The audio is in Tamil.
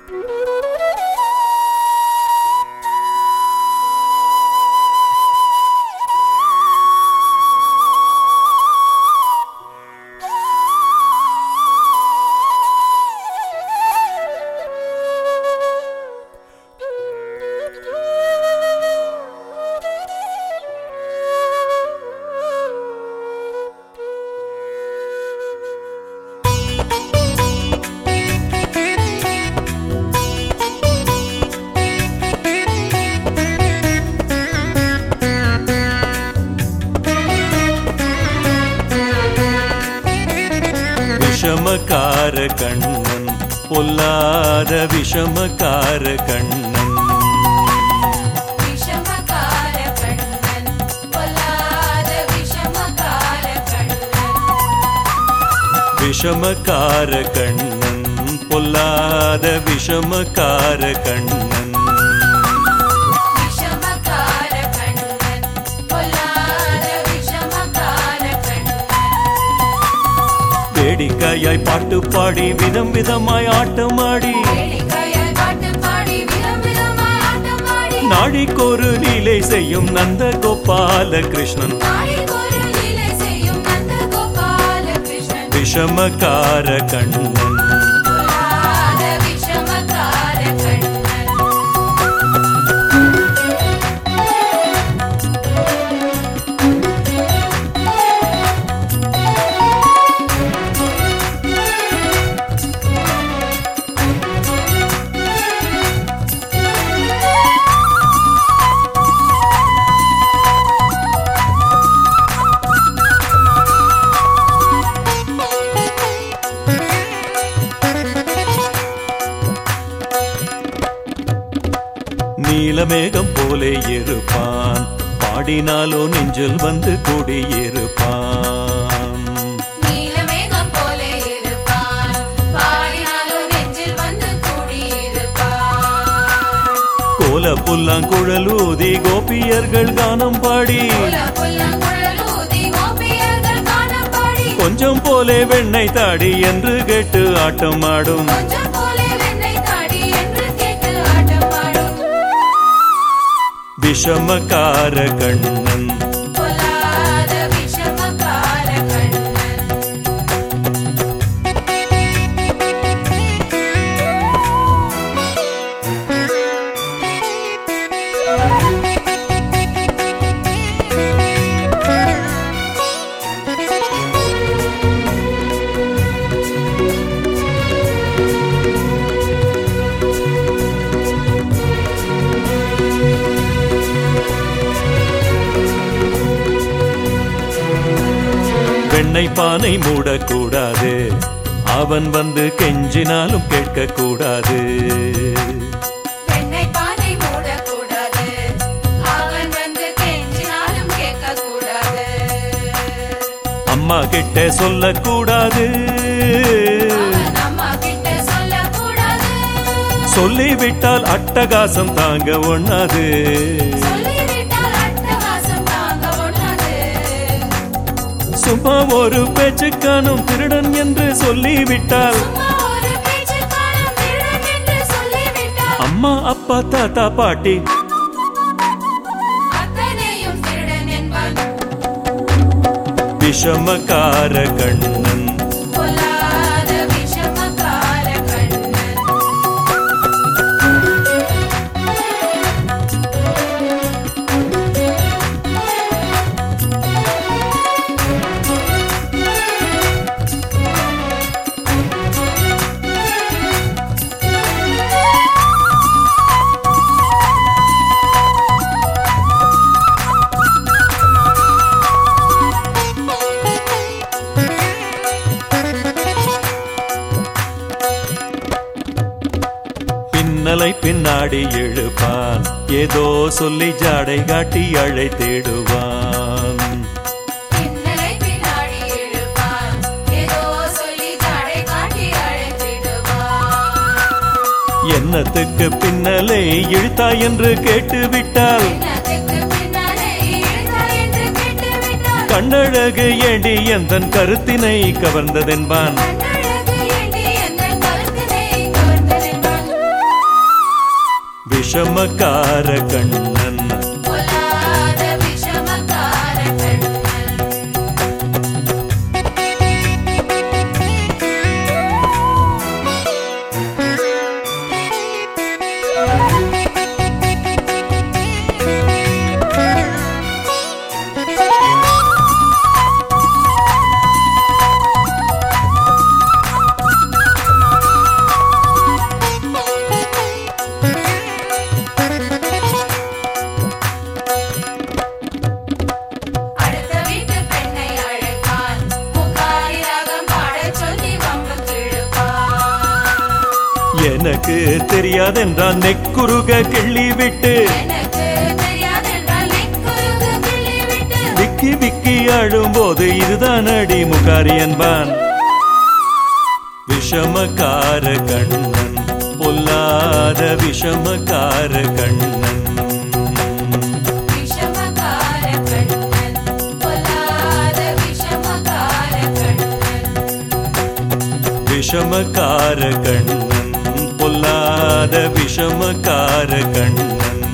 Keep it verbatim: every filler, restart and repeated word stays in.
விஷமக்கார கண்ணன் பொல்லாத விஷமக்கார கண்ணன் விஷமக்கார கண்ணன் பொல்லாத விஷமக்கார கண்ணன் விஷமக்கார கண்ணன் பொல்லாத விஷமக்கார கண்ணன் விஷமக்கார கண்ணன் பொல்லாத விஷமக்கார கண்ணன் வேடிக்கையாய் பாட்டு பாடி விதம் விதமாய் ஆட்டமாடி வேடிக்கையாய் பாட்டு பாடி விதம் விதமாய் ஆட்டமாடி நாடிக்கொரு லீலை செய்யும் நந்த கோபால கிருஷ்ணன் நாடிக்கொரு லீலை செய்யும் நந்த கோபால கிருஷ்ணன் விஷமக்கார கண்ணன் பொல்லாத விஷமக்கார கண்ணன் நீலமேகம் போலே இருப்பான் பாடினாலோ நெஞ்சில் வந்து குடியிருப்பான் நீலமேகம் போலே இருப்பான் பாடினாலோ நெஞ்சில் வந்து கூடியிருப்பான் கோல புல்லாங்குழலூதி கோபியர்கள் கானம் பாடி புல புல்லங்குழலூதி கோபியர்கள் கானம் பாடி கொஞ்சம் போலே வெண்ணெய் தாடி என்று கேட்டு ஆட்டம் ஆடும் கொஞ்சம் போலே வெண்ணெய் தாடி என்று கேட்டு ஆட்டம் ஆடும் விஷமக்கார கண்ணன் பொல்லாத விஷமக்கார கண்ணன் வெண்ணெய் பானை மூடக்கூடாது அவன் வந்து கெஞ்சினாலும் கேட்கக்கூடாது வெண்ணெய் பானை மூடக்கூடாது அவன் வந்து கெஞ்சினாலும் கேட்கக்கூடாது அம்மா கிட்ட சொல்லக்கூடாது அவன் அம்மா கிட்ட சொல்லக்கூடாது சொல்லிவிட்டால் அட்டகாசம் தாங்க ஒண்ணாது சொல்லிவிட்டால் அட்டகாசம் தாங்க ஒண்ணாது சும்மா ஒரு பேச்சுக்கானும் திருடன் என்று சொல்லிவிட்டால் சும்மா ஒரு பேச்சு காணும் திருடன் என்று சொல்லிவிட்டால் அம்மா அப்பா தாத்தா பாட்டி அத்தனையும் திருடன் என்பான் விஷமக்கார கண்ணன் பொல்லாத விஷமக்கார கண்ணன் பின்னலை பின்னாடி எழுப்பான் ஏதோ சொல்லி ஜாடை காட்டி அழைத்திடுவான் பின்னலை பின்னாடி இழுப்பான் ஏதோ சொல்லி ஜாடை காட்டி அழைத்திடுவான் என்னத்துக்கு பின்னலை இழுத்தாய் என்று கேட்டுவிட்டால் என்னத்துக்கு பின்னாலே இழுத்தாய் என்று கேட்டுவிட்டான் கண்ணழகு ஏண்டி எந்தன் கருத்தினை கவர்ந்ததென்பான் கண்ணழகு ஏண்டி எந்தன் கருத்தினை கவர்ந்ததென்பான் விஷமக்கார கண்ணன் பொல்லாத விஷமக்கார கண்ணன். அடுத்த வீட்டு பெண்ணை அழைப்பான், முகாரி ராகம் பாடச் சொல்லி வம்புக்கு இழுப்பான். எனக்கு தெரியாதென்றான் நெக்குருக கிள்ளி விட்டு எனக்கு தெரியாதென்றால் நெக்குருகு கிள்ளிவிட்டு விக்கி விக்கி அழும்போது இதுதான் அடி முகாரி என்பான். விஷமக்கார கண்ணன் பொல்லாத விஷமக்கார கண்ணன் விஷமக்கார கண்ணன், பொல்லாத விஷமக்கார கண்ணன். விஷமக்கார கண்ணன் பொல்லாத விஷமக்கார கண்ணன்